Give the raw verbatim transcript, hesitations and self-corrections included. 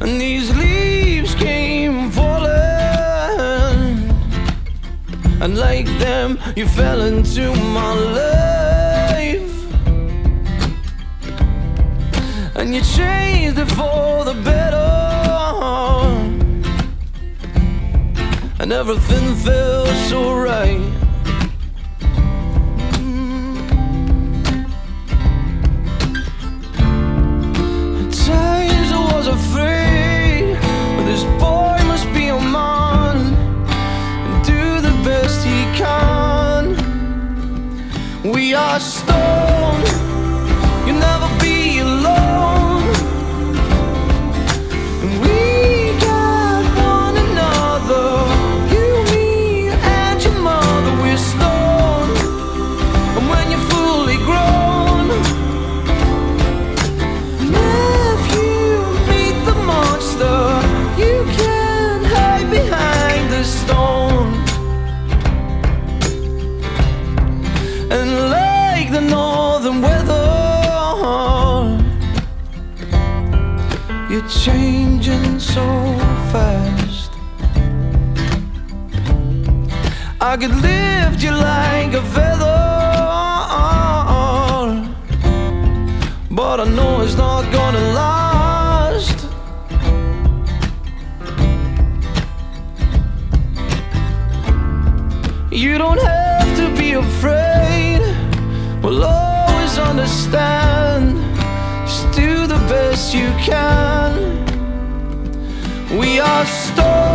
and these leaves came falling, and like them you fell into my life, and you changed it for the better, and everything felt so right. At times I was afraid, but this boy must be a man and do the best he can. We are stone, you'll never be alone, and we got one another. You, me, and your mother, we're stone, and when you're fully grown, and if you meet the monster, you can hide behind the stone. And like the northern weather, you're changing so fast. I could lift you like a feather, but I know it's not gonna last. You don't have to be afraid, we'll always understand. Just do the best you can. We are stone.